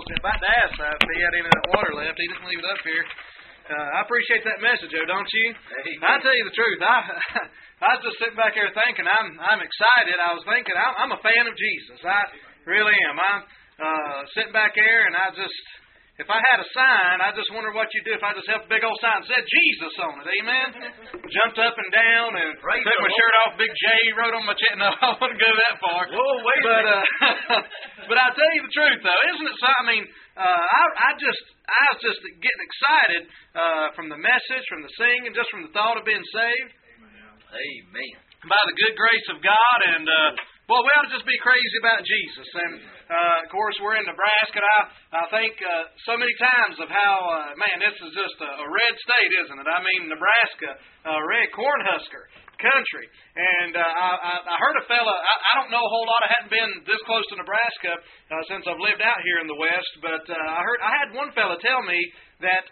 about to ask if he had any of that water left. He didn't leave it up here. I appreciate that message, Joe, don't you? I tell you the truth. I was just sitting back here thinking I'm excited. I was thinking I'm a fan of Jesus. I really am. I'm sitting back there, and if I had a sign, I just wonder what you'd do if I just held a big old sign that said Jesus on it. Amen? Jumped up and down and took my shirt off, big J wrote on my chest. No, I wouldn't go that far. Whoa, wait a minute. But I tell you the truth, though, isn't it something? I mean, I was just getting excited from the message, from the singing, just from the thought of being saved. Amen. By the good grace of God, and well, we ought to just be crazy about Jesus. And, of course, we're in Nebraska, and I think so many times of how, man, this is just a red state, isn't it? I mean, Nebraska, red Cornhusker country. And I heard a fella, I don't know a whole lot, I hadn't been this close to Nebraska since I've lived out here in the West, but I had one fella tell me that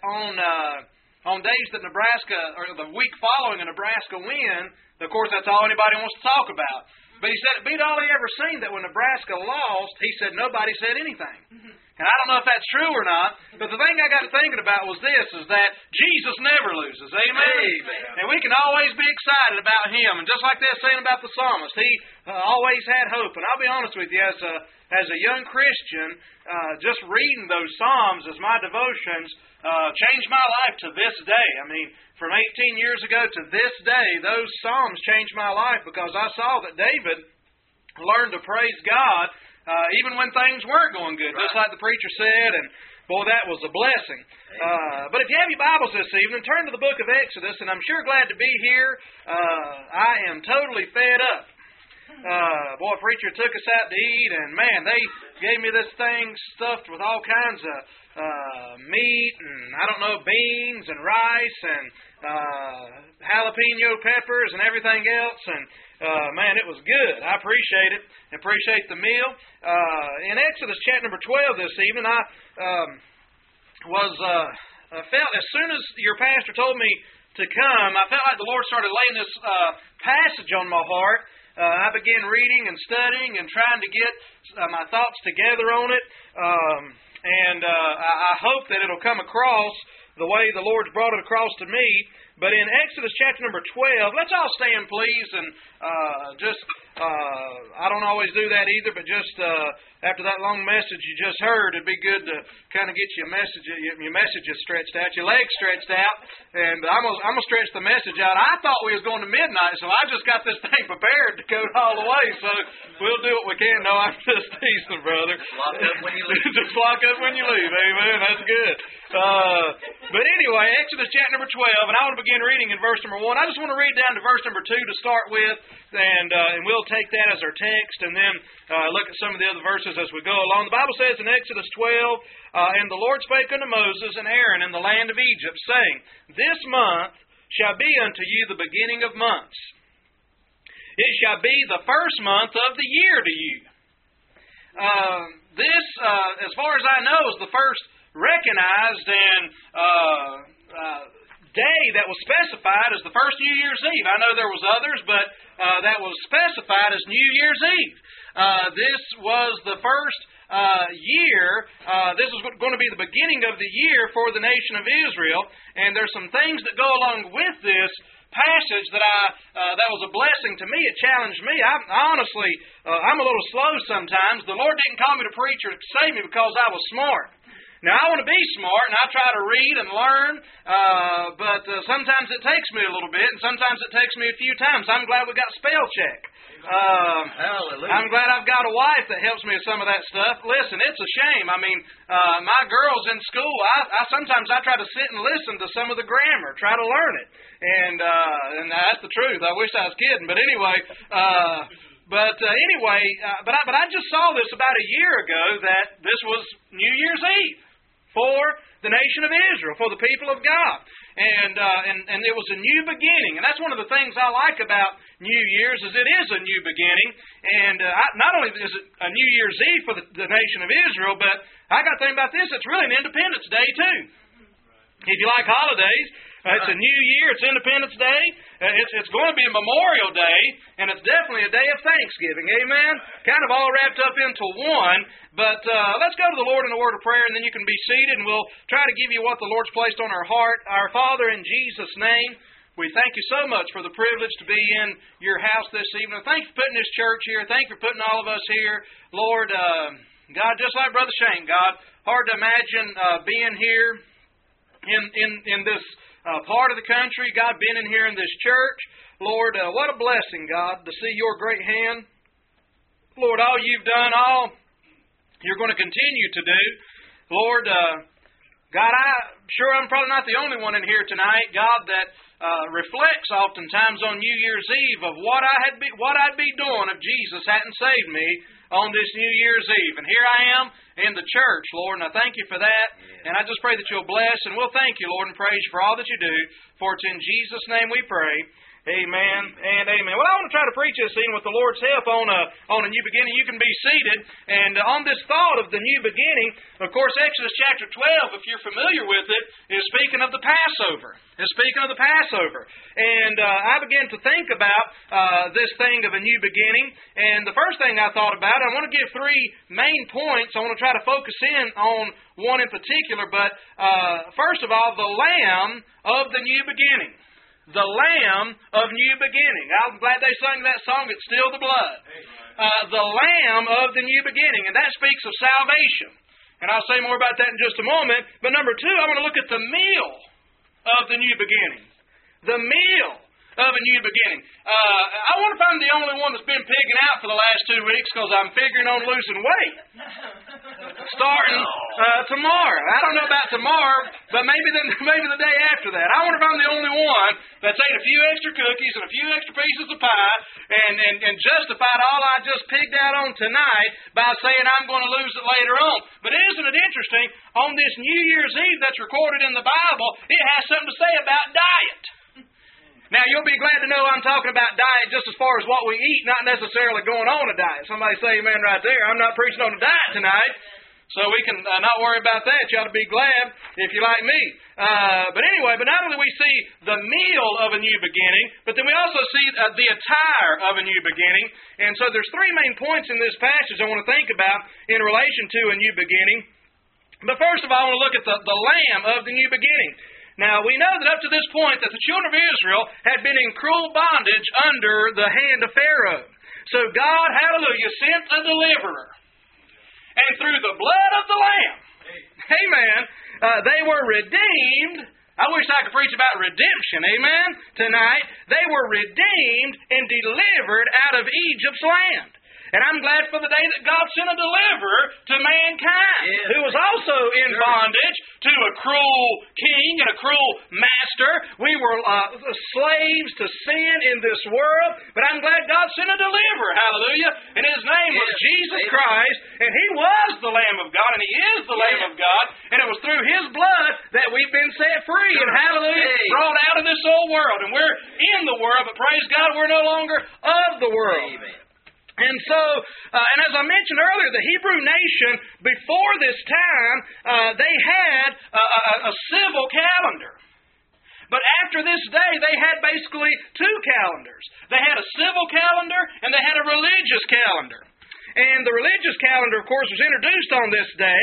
on days that Nebraska, or the week following a Nebraska win, of course, that's all anybody wants to talk about. But he said it beat all he ever seen that when Nebraska lost, he said nobody said anything. And I don't know if that's true or not, but the thing I got to thinking about was this, is that Jesus never loses. Amen? Amen. And we can always be excited about Him. And just like they're saying about the psalmist, he always had hope. And I'll be honest with you, as a young Christian, just reading those Psalms as my devotions changed my life to this day. I mean, from 18 years ago to this day, those Psalms changed my life because I saw that David learned to praise God even when things weren't going good, just like the preacher said, and boy, that was a blessing. But if you have your Bibles this evening, turn to the book of Exodus, and I'm sure glad to be here. I am totally fed up. Boy, preacher took us out to eat, and man, they gave me this thing stuffed with all kinds of meat, and I don't know, beans and rice, and jalapeno peppers and everything else, and man, it was good. I appreciate it. Appreciate the meal. In Exodus chapter number 12 this evening, I felt as soon as your pastor told me to come, I felt like the Lord started laying this passage on my heart. I began reading and studying and trying to get my thoughts together on it. And I hope that it'll come across the way the Lord's brought it across to me. But in Exodus chapter number 12, let's all stand, please, and I don't always do that either, but just after that long message you just heard, it'd be good to kind of get your messages stretched out, your legs stretched out, and I'm gonna stretch the message out. I thought we was going to midnight, so I just got this thing prepared to go all the way, so we'll do what we can. No, I'm just teasing, brother. Lock up when you leave. Just lock up when you leave, amen, that's good. But anyway, Exodus chapter number 12, and I want to begin reading in verse number 1. I just want to read down to verse number 2 to start with, and we'll take that as our text, and then look at some of the other verses as we go along. The Bible says in Exodus 12, and the Lord spake unto Moses and Aaron in the land of Egypt, saying, This month shall be unto you the beginning of months. It shall be the first month of the year to you. This, as far as I know, is the first recognized and day that was specified as the first New Year's Eve. I know there was others, but that was specified as New Year's Eve. This was the first year. This is going to be the beginning of the year for the nation of Israel, and there's some things that go along with this passage that was a blessing to me. It challenged me. Honestly, I'm a little slow sometimes. The Lord didn't call me to preach or save me because I was smart. Now, I want to be smart, and I try to read and learn, but sometimes it takes me a little bit, and sometimes it takes me a few times. I'm glad we got spell check. Hallelujah. I'm glad I've got a wife that helps me with some of that stuff. Listen, it's a shame. I mean, my girls in school, sometimes I try to sit and listen to some of the grammar, try to learn it, and that's the truth. I wish I was kidding, but anyway. But I just saw this about a year ago that this was New Year's Eve for the nation of Israel, for the people of God. And it was a new beginning. And that's one of the things I like about New Year's is it is a new beginning. And not only is it a New Year's Eve for the nation of Israel, but I got to think about this, it's really an Independence Day too. If you like holidays, it's a new year, it's Independence Day, it's going to be a Memorial Day, and it's definitely a day of Thanksgiving. Amen? Kind of all wrapped up into one. But let's go to the Lord in a word of prayer, and then you can be seated, and we'll try to give you what the Lord's placed on our heart. Our Father, in Jesus' name, we thank you so much for the privilege to be in your house this evening. Thank you for putting this church here. Thank you for putting all of us here. Lord, God, just like Brother Shane, God, hard to imagine being here in this part of the country, God, being in here in this church. Lord, what a blessing, God, to see your great hand. Lord, all you've done, all you're going to continue to do. Lord, God, I'm probably not the only one in here tonight, God, that reflects oftentimes on New Year's Eve of what I'd be doing if Jesus hadn't saved me on this New Year's Eve. And here I am in the church, Lord, and I thank you for that. And I just pray that you'll bless, and we'll thank you, Lord, and praise you for all that you do. For it's in Jesus' name we pray. Amen and amen. Well, I want to try to preach this evening with the Lord's help on a new beginning. You can be seated. And on this thought of the new beginning, of course, Exodus chapter 12, if you're familiar with it, is speaking of the Passover. It's speaking of the Passover. And I began to think about this thing of a new beginning. And the first thing I thought about, I want to give three main points. I want to try to focus in on one in particular. But first of all, the Lamb of the new beginning. The Lamb of new beginning. I'm glad they sang that song, It's Still the Blood. The Lamb of the new beginning. And that speaks of salvation. And I'll say more about that in just a moment. But number two, I want to look at the meal of the new beginning. The meal of a new beginning. I want to find the only one that's been pigging out for the last 2 weeks because I'm figuring on losing weight. Starting tomorrow. I don't know about tomorrow, but maybe the day after that. I want to find the only one that's ate a few extra cookies and a few extra pieces of pie and justified all I just pigged out on tonight by saying I'm going to lose it later on. But isn't it interesting, on this New Year's Eve that's recorded in the Bible, it has something to say about diet. Now, you'll be glad to know I'm talking about diet just as far as what we eat, not necessarily going on a diet. Somebody say amen right there. I'm not preaching on a diet tonight, so we can not worry about that. You ought to be glad if you're like me. But not only we see the meal of a new beginning, but then we also see the attire of a new beginning. And so there's three main points in this passage I want to think about in relation to a new beginning. But first of all, I want to look at the Lamb of the new beginning. Now, we know that up to this point that the children of Israel had been in cruel bondage under the hand of Pharaoh. So God, hallelujah, sent a deliverer. And through the blood of the Lamb, amen, they were redeemed. I wish I could preach about redemption, amen, tonight. They were redeemed and delivered out of Egypt's land. And I'm glad for the day that God sent a deliverer to mankind, who was also in bondage to a cruel king and a cruel master. We were slaves to sin in this world, but I'm glad God sent a deliverer, hallelujah. And His name was Jesus Christ, and He was the Lamb of God, and He is the Lamb of God, and it was through His blood that we've been set free, and hallelujah, brought out of this old world. And we're in the world, but praise God, we're no longer of the world. Amen. And so, and as I mentioned earlier, the Hebrew nation, before this time, they had a civil calendar. But after this day, they had basically two calendars. They had a civil calendar and they had a religious calendar. And the religious calendar, of course, was introduced on this day.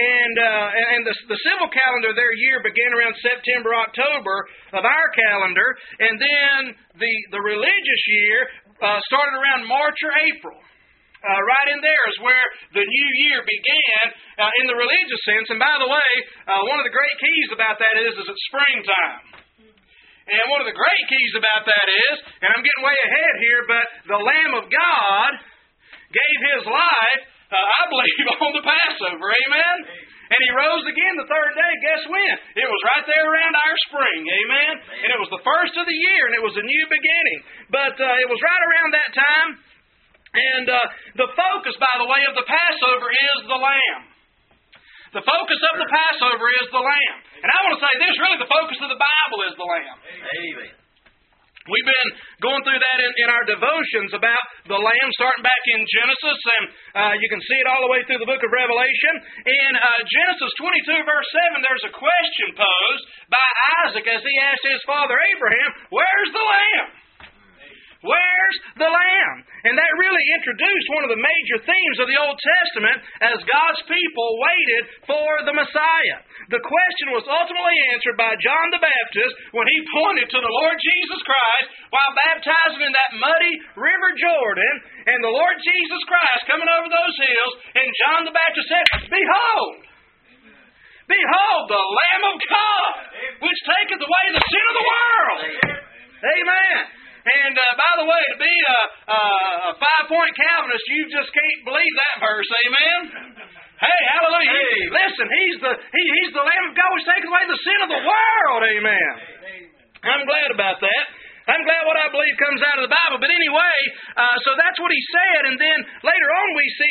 And the civil calendar, their year began around September, October of our calendar. And then the religious year started around March or April. Right in there is where the new year began in the religious sense. And by the way, one of the great keys about that is it's springtime. And one of the great keys about that is, and I'm getting way ahead here, but the Lamb of God gave His life, I believe, on the Passover. Amen? And He rose again the third day. Guess when? It was right there around our spring. Amen? And it was the first of the year, and it was a new beginning. But it was right around that time. And the focus, by the way, of the Passover is the Lamb. The focus of the Passover is the Lamb. And I want to say this, really the focus of the Bible is the Lamb. Amen. We've been going through that in our devotions about the Lamb, starting back in Genesis, and you can see it all the way through the book of Revelation. In Genesis 22, verse 7, there's a question posed by Isaac as he asked his father Abraham, "Where's the Lamb? Where's the Lamb?" And that really introduced one of the major themes of the Old Testament as God's people waited for the Messiah. The question was ultimately answered by John the Baptist when he pointed to the Lord Jesus Christ while baptizing in that muddy river Jordan, and the Lord Jesus Christ coming over those hills, and John the Baptist said, "Behold! Behold the Lamb of God, which taketh away the sin of the world." Amen. And by the way, to be a 5-point Calvinist, you just can't believe that verse. Amen. Hey, hallelujah. Hey. Listen, he's the Lamb of God which taketh away the sin of the world. Amen. I'm glad about that. I'm glad what I believe comes out of the Bible. But anyway, so that's what he said. And then later on we see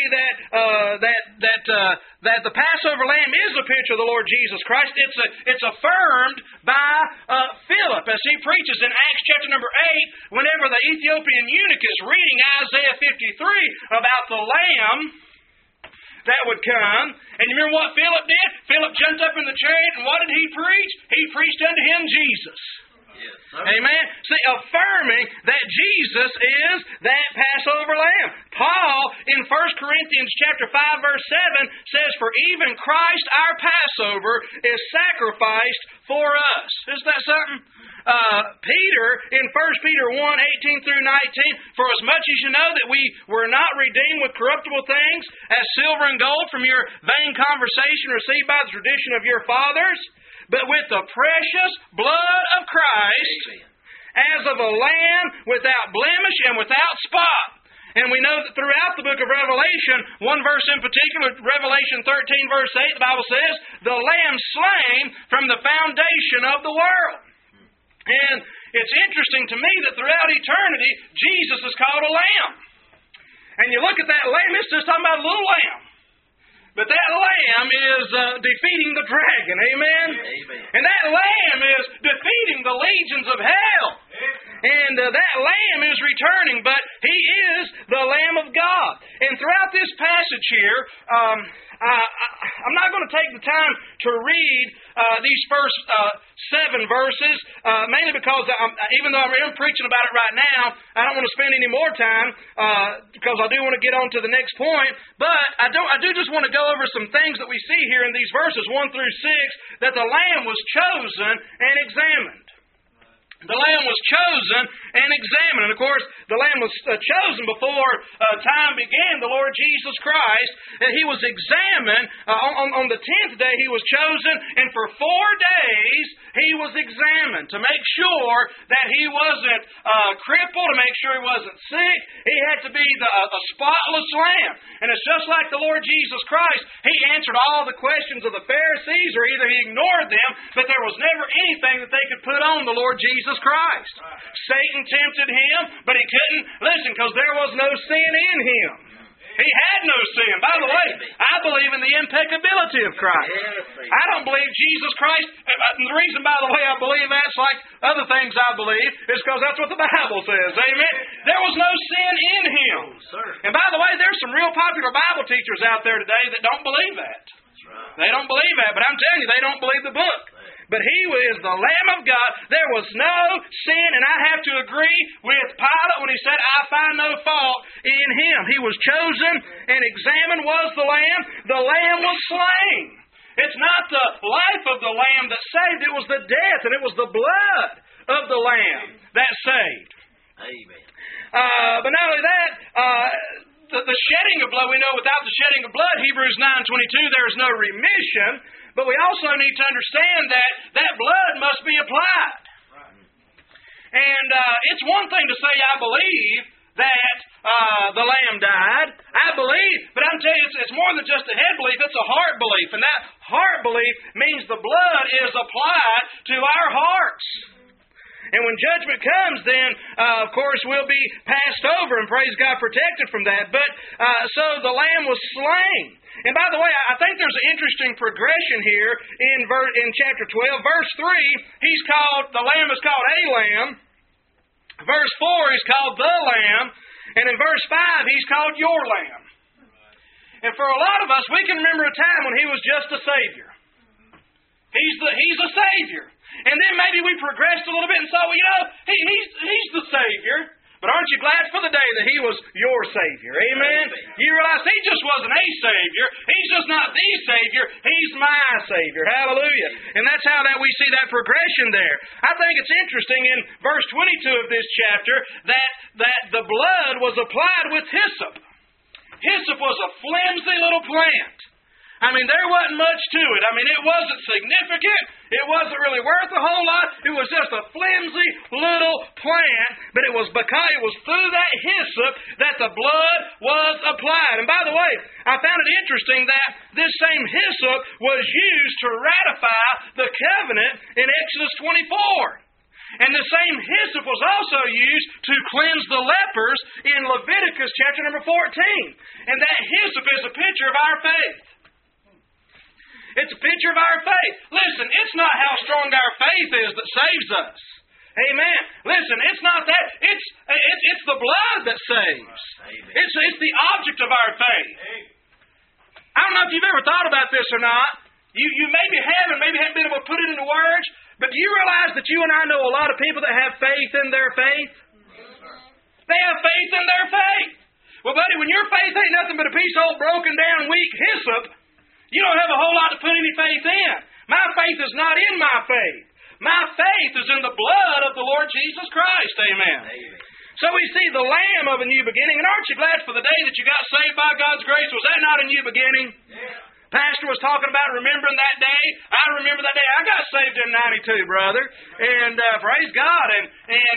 that the Passover lamb is a picture of the Lord Jesus Christ. It's affirmed by Philip as he preaches in Acts chapter number 8, whenever the Ethiopian eunuch is reading Isaiah 53 about the lamb that would come. And you remember what Philip did? Philip jumped up in the chariot, and what did he preach? He preached unto him Jesus. Yes, amen. See, affirming that Jesus is that Passover lamb. Paul in 1 Corinthians chapter 5 verse 7 says, "For even Christ our Passover is sacrificed for us." Isn't that something? Peter in 1 Peter 1:18 through 19, "For as much as you know that we were not redeemed with corruptible things, as silver and gold from your vain conversation received by the tradition of your fathers, but with the precious blood of Christ, as of a lamb without blemish and without spot." And we know that throughout the book of Revelation, one verse in particular, Revelation 13 verse 8, the Bible says, "The lamb slain from the foundation of the world." And it's interesting to me that throughout eternity, Jesus is called a lamb. And you look at that lamb, it's just talking about a little lamb. But that lamb is defeating the dragon. Amen? Amen. And that lamb is defeating the legions of hell. And that lamb is returning, but he is the Lamb of God. And throughout this passage here, I'm not going to take the time to read these first 7 verses, mainly because even though I'm preaching about it right now, I don't want to spend any more time because I do want to get on to the next point. But I do just want to go over some things that we see here in these verses 1 through 6, that the Lamb was chosen and examined. The Lamb was chosen and examined. And of course, the Lamb was chosen before time began, the Lord Jesus Christ. And He was examined. On the 10th day, He was chosen. And for 4 days, He was examined to make sure that He wasn't crippled, to make sure He wasn't sick. He had to be a spotless Lamb. And it's just like the Lord Jesus Christ. He answered all the questions of the Pharisees, or either He ignored them, but there was never anything that they could put on the Lord Jesus Christ. Satan tempted Him, but he couldn't, listen, because there was no sin in Him. He had no sin. By the way, I believe in the impeccability of Christ. I don't believe Jesus Christ, the reason, by the way, I believe that's like other things I believe, is because that's what the Bible says. Amen? There was no sin in Him. And by the way, there's some real popular Bible teachers out there today that don't believe that. They don't believe that, but I'm telling you, they don't believe the book. But He is the Lamb of God. There was no sin, and I have to agree with Pilate when he said, "I find no fault in Him." He was chosen and examined was the Lamb. The Lamb was slain. It's not the life of the Lamb that saved. It was the death, and it was the blood of the Lamb that saved. Amen. But not only that, the shedding of blood, we know without the shedding of blood, Hebrews 9:22, there is no remission. But we also need to understand that that blood must be applied. And it's one thing to say, "I believe that the Lamb died." I believe, but I'm telling you, it's more than just a head belief, it's a heart belief. And that heart belief means the blood is applied to our hearts. And when judgment comes, then, of course, we'll be passed over, and praise God, protected from that. But, so the Lamb was slain. And by the way, I think there's an interesting progression here in chapter 12. Verse 3, the Lamb is called a Lamb. Verse 4, He's called the Lamb. And in verse 5, He's called your Lamb. And for a lot of us, we can remember a time when He was just a Savior. He's a Savior. And then maybe we progressed a little bit and saw, well, He's the Savior. But aren't you glad for the day that He was your Savior? Amen? You realize He just wasn't a Savior. He's just not the Savior. He's my Savior. Hallelujah. And that's how that we see that progression there. I think it's interesting in verse 22 of this chapter that the blood was applied with hyssop. Hyssop was a flimsy little plant. I mean, there wasn't much to it. I mean, it wasn't significant. It wasn't really worth a whole lot. It was just a flimsy little plant, but it was because it was through that hyssop that the blood was applied. And by the way, I found it interesting that this same hyssop was used to ratify the covenant in Exodus 24. And the same hyssop was also used to cleanse the lepers in Leviticus chapter number 14. And that hyssop is a picture of our faith. It's a picture of our faith. Listen, it's not how strong our faith is that saves us. Amen. Listen, it's not that. It's the blood that saves. It's the object of our faith. I don't know if you've ever thought about this or not. You maybe haven't been able to put it into words, but do you realize that you and I know a lot of people that have faith in their faith? They have faith in their faith. Well, buddy, when your faith ain't nothing but a piece of old broken down weak hyssop, you don't have a whole lot to put any faith in. My faith is not in my faith. My faith is in the blood of the Lord Jesus Christ. Amen. So we see the Lamb of a new beginning. And aren't you glad for the day that you got saved by God's grace? Was that not a new beginning? Yeah. Pastor was talking about remembering that day. I remember that day. I got saved in 92, brother. And praise God. And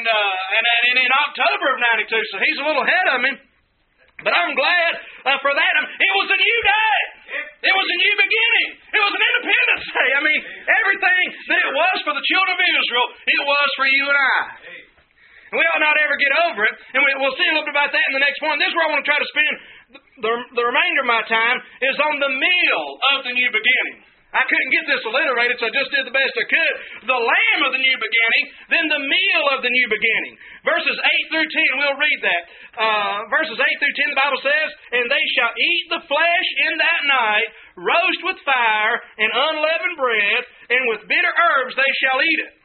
in October of 92. So he's a little ahead of me. But I'm glad for that. It was a new day. It was a new beginning. It was an Independence Day. I mean, everything that it was for the children of Israel, it was for you and I. And we ought not ever get over it. And we'll see a little bit about that in the next one. This is where I want to try to spend the remainder of my time is on the meal of the new beginning. I couldn't get this alliterated, so I just did the best I could. The Lamb of the new beginning, then the meal of the new beginning. Verses 8 through 10, we'll read that. Verses 8 through 10, the Bible says, "And they shall eat the flesh in that night, roast with fire and unleavened bread, and with bitter herbs they shall eat it.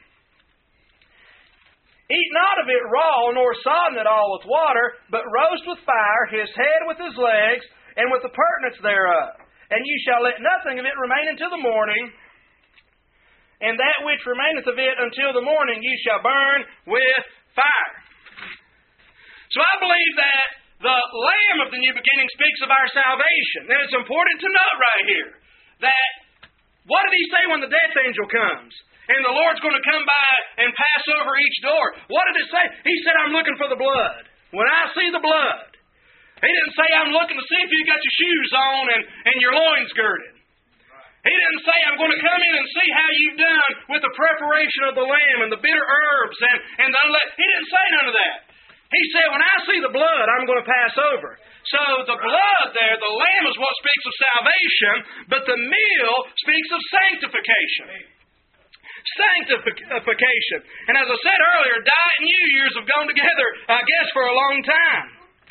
Eat not of it raw, nor sodden it all with water, but roast with fire his head with his legs, and with the purtenance thereof. And you shall let nothing of it remain until the morning, and that which remaineth of it until the morning you shall burn with fire." So I believe that the Lamb of the new beginning speaks of our salvation. And it's important to note right here that what did He say when the death angel comes? And the Lord's going to come by and pass over each door. What did it say? He said, "I'm looking for the blood. When I see the blood." He didn't say, "I'm looking to see if you got your shoes on and your loins girded." He didn't say, "I'm going to come in and see how you've done with the preparation of the lamb and the bitter herbs and the unleavened." He didn't say none of that. He said, "When I see the blood, I'm going to pass over." So the blood there, the lamb, is what speaks of salvation, but the meal speaks of sanctification. Sanctification. And as I said earlier, Diet and New Year's have gone together, I guess, for a long time.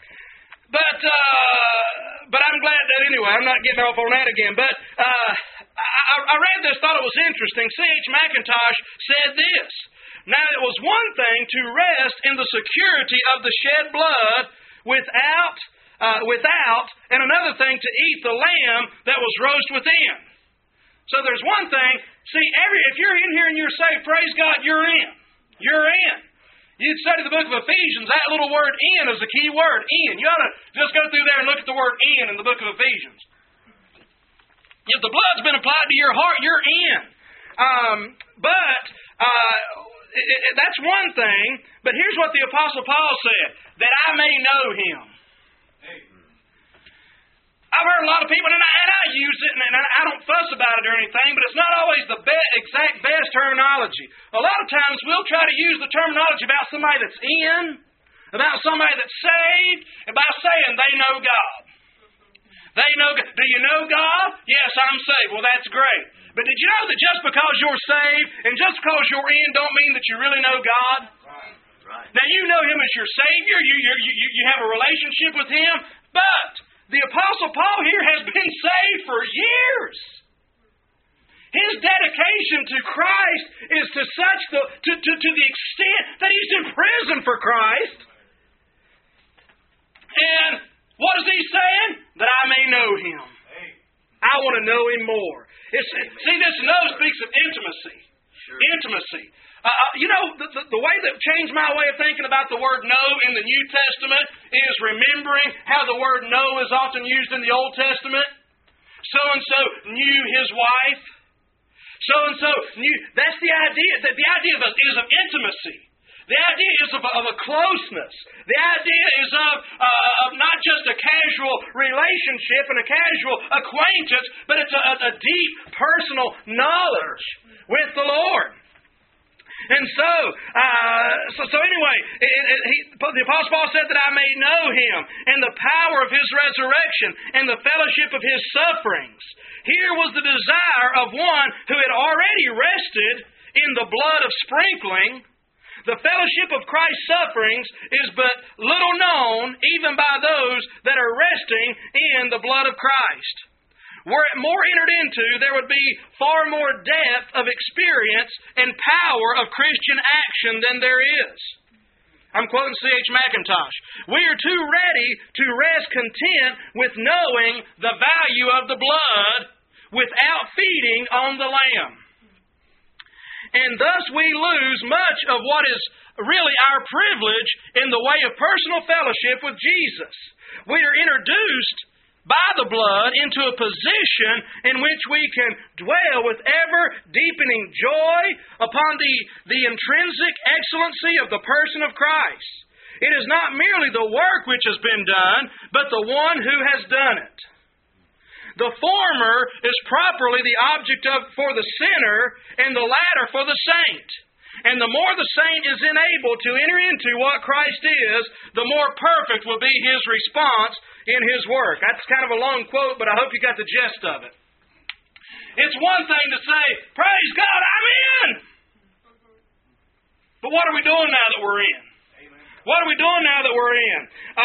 But I'm glad that anyway. I'm not getting off on that again. But I read this, thought it was interesting. C.H. Mackintosh said this: "Now it was one thing to rest in the security of the shed blood without, and another thing to eat the lamb that was roast within." So there's one thing. See, if you're in here and you're saved, praise God, you're in. You're in. You'd study the book of Ephesians, that little word "in" is a key word. In. You ought to just go through there and look at the word "in" in the book of Ephesians. If the blood's been applied to your heart, you're in. That's one thing. But here's what the Apostle Paul said: "That I may know Him." I've heard a lot of people, and I use it, and I don't fuss about it or anything, but it's not always the exact best terminology. A lot of times we'll try to use the terminology about somebody that's in, about somebody that's saved, and by saying they know God. They know God. Do you know God? Yes, I'm saved. Well, that's great. But did you know that just because you're saved and just because you're in don't mean that you really know God? Right. Now you know Him as your Savior. You have a relationship with Him. But the Apostle Paul here has been saved for years. His dedication to Christ is to the extent that he's in prison for Christ. And what is he saying? That I may know Him. I want to know Him more. See, this know speaks of intimacy. Sure. Intimacy. The way that changed my way of thinking about the word know in the New Testament is remembering how the word know is often used in the Old Testament. So-and-so knew his wife. So-and-so knew. That's the idea. The idea is of intimacy. The idea is of a closeness. The idea is of not just a casual relationship and a casual acquaintance, but it's a deep personal knowledge with the Lord. And so anyway, the Apostle Paul said that I may know Him and the power of His resurrection and the fellowship of His sufferings. Here was the desire of one who had already rested in the blood of sprinkling. The fellowship of Christ's sufferings is but little known even by those that are resting in the blood of Christ. Were it more entered into, there would be far more depth of experience and power of Christian action than there is. I'm quoting C.H. Mackintosh. We are too ready to rest content with knowing the value of the blood without feeding on the Lamb. And thus we lose much of what is really our privilege in the way of personal fellowship with Jesus. We are introduced by the blood into a position in which we can dwell with ever-deepening joy upon the intrinsic excellency of the person of Christ. It is not merely the work which has been done, but the one who has done it. The former is properly the object for the sinner, and the latter for the saint. And the more the saint is enabled to enter into what Christ is, the more perfect will be his response in His work. That's kind of a long quote, but I hope you got the gist of it. It's one thing to say, praise God, I'm in! But what are we doing now that we're in? What are we doing now that we're in?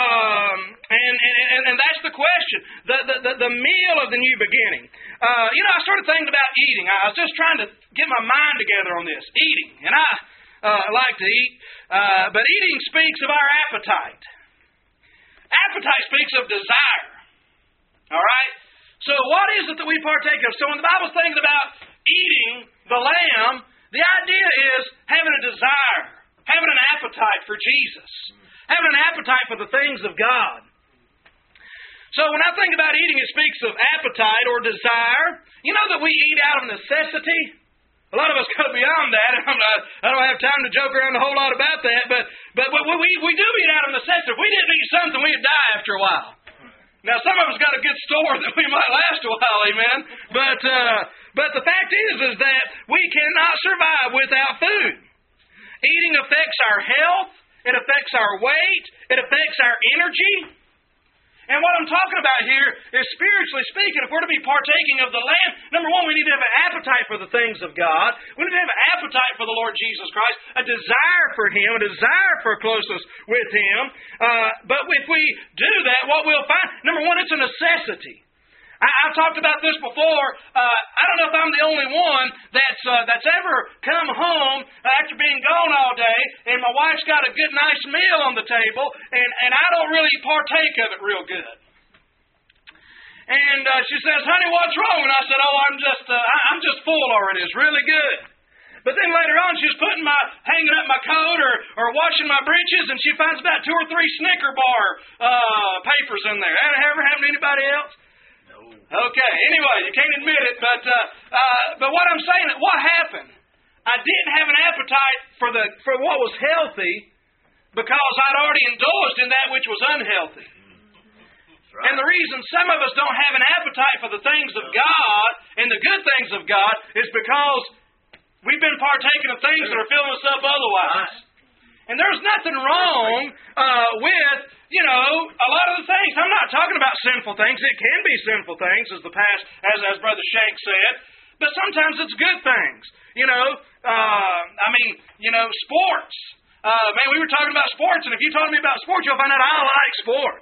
And that's the question. The meal of the new beginning. I started thinking about eating. I was just trying to get my mind together on this. Eating. And I like to eat. But eating speaks of our appetite. Appetite speaks of desire. All right? So what is it that we partake of? So when the Bible's thinking about eating the lamb, the idea is having a desire, having an appetite for Jesus, having an appetite for the things of God. So when I think about eating, it speaks of appetite or desire. You know that we eat out of necessity? A lot of us go beyond that, and I don't have time to joke around a whole lot about that, but we do eat out of necessity. If we didn't eat something, we'd die after a while. Now, some of us got a good store that we might last a while, amen? But the fact is that we cannot survive without food. Eating affects our health, it affects our weight, it affects our energy. And what I'm talking about here is, spiritually speaking, if we're to be partaking of the Lamb, number one, we need to have an appetite for the things of God. We need to have an appetite for the Lord Jesus Christ, a desire for Him, a desire for closeness with Him. But if we do that, what we'll find, number one, it's a necessity. I've talked about this before. I don't know if I'm the only one that's ever come home after being gone all day, and my wife's got a good, nice meal on the table, and I don't really partake of it real good. And she says, "Honey, what's wrong?" And I said, "Oh, I'm just full already. It's really good." But then later on, she was hanging up my coat or washing my breeches, and she finds about 2 or 3 Snicker bar papers in there. That ever happened to anybody else? Okay, anyway, you can't admit it, but what I'm saying, what happened? I didn't have an appetite for what was healthy because I'd already indulged in that which was unhealthy. Right. And the reason some of us don't have an appetite for the things of God and the good things of God is because we've been partaking of things that are filling us up otherwise. And there's nothing wrong with, a lot of the things. I'm not talking about sinful things. It can be sinful things, as Brother Shank said. But sometimes it's good things. Sports. Man, we were talking about sports, and if you told me about sports, you'll find out I like sports.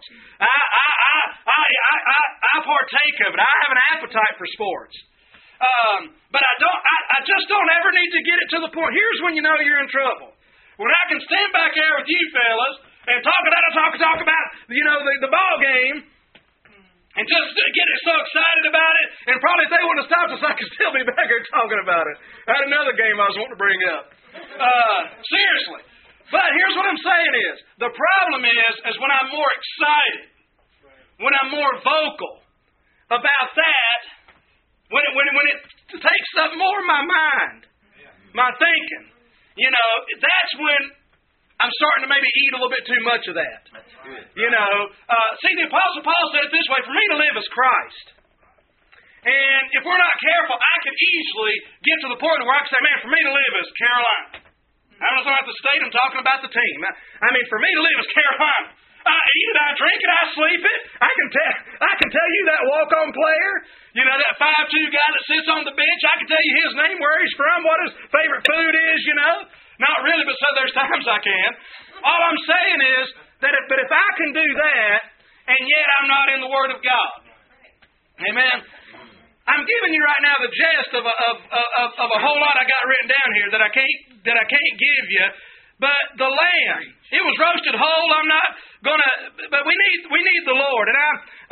I partake of it. I have an appetite for sports. But I just don't ever need to get it to the point. Here's when you know you're in trouble. When I can stand back there with you fellas and talk about the ball game and just get so excited about it, and probably if they wouldn't have stopped us, I could still be back here talking about it. I had another game I was wanting to bring up. Seriously. But here's what I'm saying is, the problem is when I'm more excited, when I'm more vocal about that, when it takes up more of my mind, my thinking, that's when I'm starting to maybe eat a little bit too much of that. That's good. See, the Apostle Paul said it this way, for me to live is Christ. And if we're not careful, I could easily get to the point where I can say, man, for me to live is Carolina. I don't know about the state, I'm talking about the team. I mean, for me to live is Carolina. I eat it, I drink it, I sleep it. I can tell you that walk-on player, that 5'2" guy that sits on the bench, I can tell you his name, where he's from, what his favorite food is, Not really, but so there's times I can. All I'm saying is that if I can do that, and yet I'm not in the Word of God. Amen. I'm giving you right now the gist of a whole lot I got written down here that I can't give you. But the lamb, it was roasted whole. I'm not gonna. But we need the Lord. And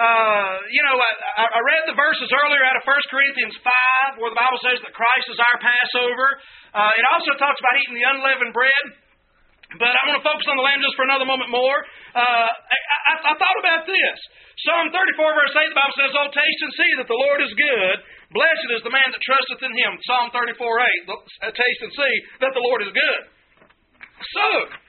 I read the verses earlier out of 1 Corinthians 5, where the Bible says that Christ is our Passover. It also talks about eating the unleavened bread. But I want to focus on the lamb just for another moment more. I thought about this. Psalm 34, verse 8, the Bible says, "Oh, taste and see that the Lord is good. Blessed is the man that trusteth in Him." Psalm 34:8, taste and see that the Lord is good. So,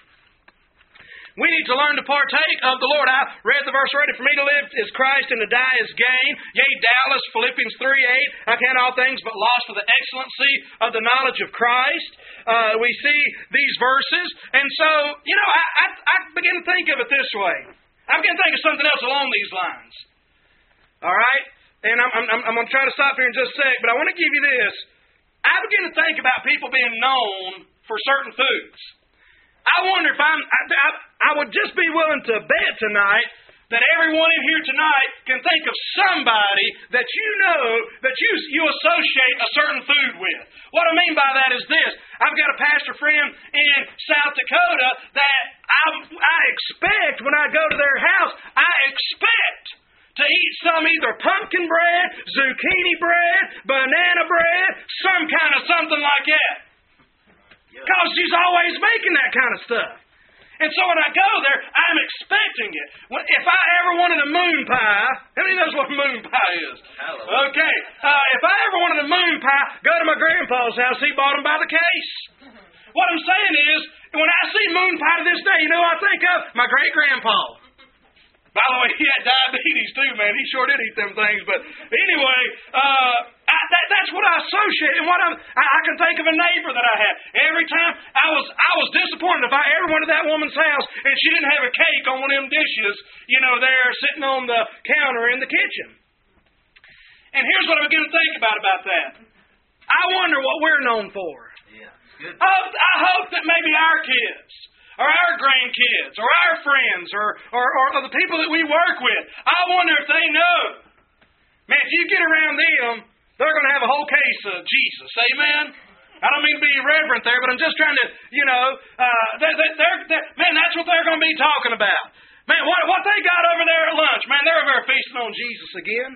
we need to learn to partake of the Lord. I read the verse already. For me to live is Christ and to die is gain. Yea, doubtless, Philippians 3:8, I count all things but loss for the excellency of the knowledge of Christ. We see these verses. And so, I begin to think of it this way. I begin to think of something else along these lines. All right? And I'm going to try to stop here in just a sec, but I want to give you this. I begin to think about people being known for certain foods. I wonder if I would just be willing to bet tonight that everyone in here tonight can think of somebody that that you associate a certain food with. What I mean by that is this. I've got a pastor friend in South Dakota that I expect when I go to their house, I expect to eat some either pumpkin bread, zucchini bread, banana bread, some kind of something like that. Because she's always making that kind of stuff. And so when I go there, I'm expecting it. If I ever wanted a moon pie, how many knows what a moon pie is? Hallelujah. Okay. If I ever wanted a moon pie, go to my grandpa's house. He bought them by the case. What I'm saying is, when I see moon pie to this day, you know what I think of? My great-grandpa. By the way, he had diabetes too, man. He sure did eat them things. But anyway, that's what I associate. And what I can think of a neighbor that I had. Every time I was disappointed if I ever went to that woman's house and she didn't have a cake on one of them dishes, there sitting on the counter in the kitchen. And here's what I begin to think about that. I wonder what we're known for. Yeah, good. I hope that maybe our kids, or our grandkids, or our friends, or the people that we work with, I wonder if they know. Man, if you get around them, they're going to have a whole case of Jesus. Amen? I don't mean to be irreverent there, but I'm just trying to, man, that's what they're going to be talking about. Man, what they got over there at lunch, man, they're over there feasting on Jesus again.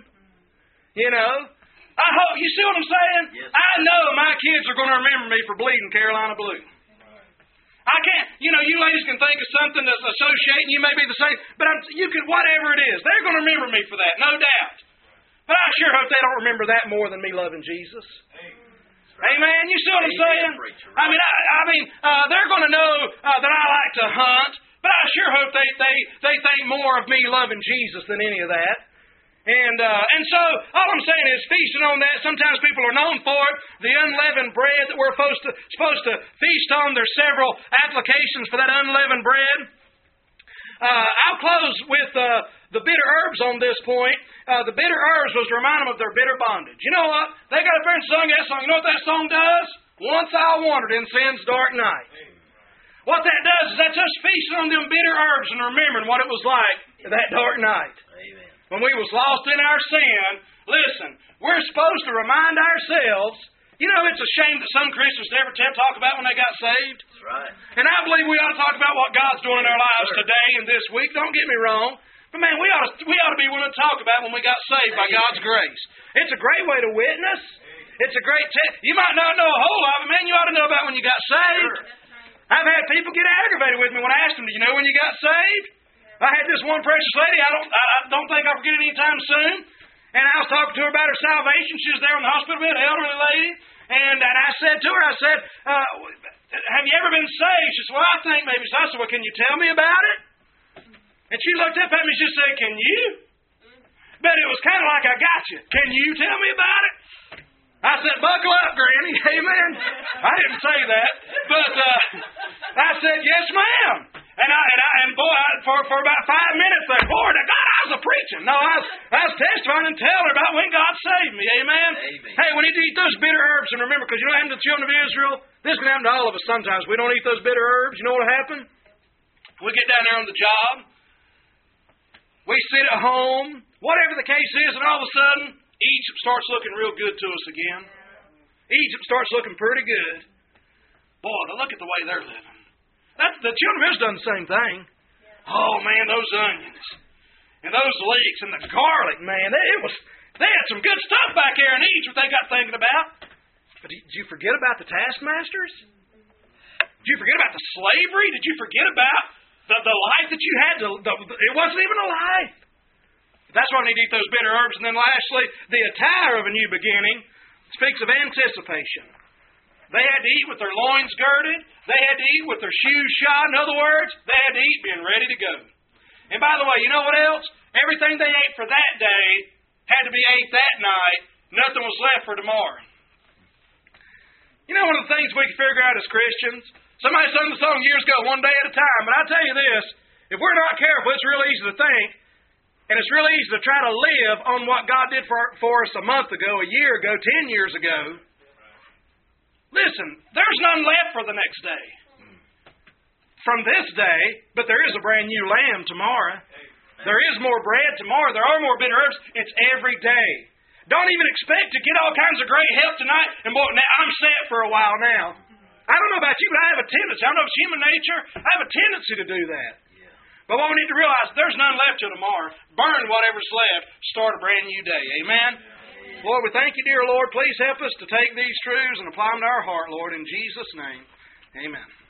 I hope, you see what I'm saying? Yes. I know my kids are going to remember me for bleeding Carolina blue. I can't, you ladies can think of something that's associating, you may be the same, but whatever it is, they're going to remember me for that, no doubt. But I sure hope they don't remember that more than me loving Jesus. Amen. You see what I'm saying? I mean, they're going to know that I like to hunt, but I sure hope they think more of me loving Jesus than any of that. And so all I'm saying is feasting on that. Sometimes people are known for it. The unleavened bread that we're supposed to feast on. There's several applications for that unleavened bread. I'll close with the bitter herbs on this point. The bitter herbs was to remind them of their bitter bondage. You know what? They got up there and sung that song. You know what that song does? Once I wandered in sin's dark night. what that does is that's us feasting on them bitter herbs and remembering what it was like that dark night. Amen. When we was lost in our sin. Listen, we're supposed to remind ourselves. You know, it's a shame that some Christians never talk about when they got saved. That's right. And I believe we ought to talk about what God's doing in our lives today and this week. Don't get me wrong. But man, we ought to be willing to talk about when we got saved by God's grace. It's a great way to witness. It's a great You might not know a whole lot, but man, you ought to know about when you got saved. I've had people get aggravated with me when I asked them, do you know when you got saved? I had this one precious lady, I don't think I'll forget it anytime soon. And I was talking to her about her salvation. She was there in the hospital bed, an elderly lady. And I said to her, have you ever been saved? She said, well, I think maybe so. I said, well, can you tell me about it? And she looked up at me and she said, can you? But it was kind of like I got you. Can you tell me about it? I said, buckle up, Granny. Amen. I didn't say that. But I said, yes, ma'am. And boy, for about 5 minutes there, boy, to God, I was preaching. No, I was testifying and telling her about when God saved me. Amen. Amen. Hey, we need to eat those bitter herbs. And remember, because you know what happened to the children of Israel? This can happen to all of us sometimes. We don't eat those bitter herbs. You know what will happen? We get down there on the job. We sit at home. Whatever the case is, and all of a sudden, Egypt starts looking real good to us again. Egypt starts looking pretty good. Boy, look at the way they're living. The children of Israel done the same thing. Oh, man, those onions. And those leeks and the garlic, man. They had some good stuff back there in Egypt they got thinking about. But did you forget about the taskmasters? Did you forget about the slavery? Did you forget about the life that you had? It wasn't even a life. That's why we need to eat those bitter herbs. And then lastly, the attire of a new beginning speaks of anticipation. They had to eat with their loins girded. They had to eat with their shoes shod. In other words, they had to eat being ready to go. And by the way, you know what else? Everything they ate for that day had to be ate that night. Nothing was left for tomorrow. You know one of the things we can figure out as Christians? Somebody sung the song years ago, one day at a time. But I tell you this, if we're not careful, it's real easy to think. And it's really easy to try to live on what God did for us a month ago, a year ago, 10 years ago. Listen, there's none left for the next day. From this day, but there is a brand new lamb tomorrow. There is more bread tomorrow. There are more bitter herbs. It's every day. Don't even expect to get all kinds of great help tonight. And boy, now I'm set for a while now. I don't know about you, but I have a tendency. I don't know if it's human nature. I have a tendency to do that. But what we need to realize, there's none left till tomorrow. Burn whatever's left. Start a brand new day. Amen? Lord, we thank you, dear Lord. Please help us to take these truths and apply them to our heart, Lord, in Jesus' name. Amen.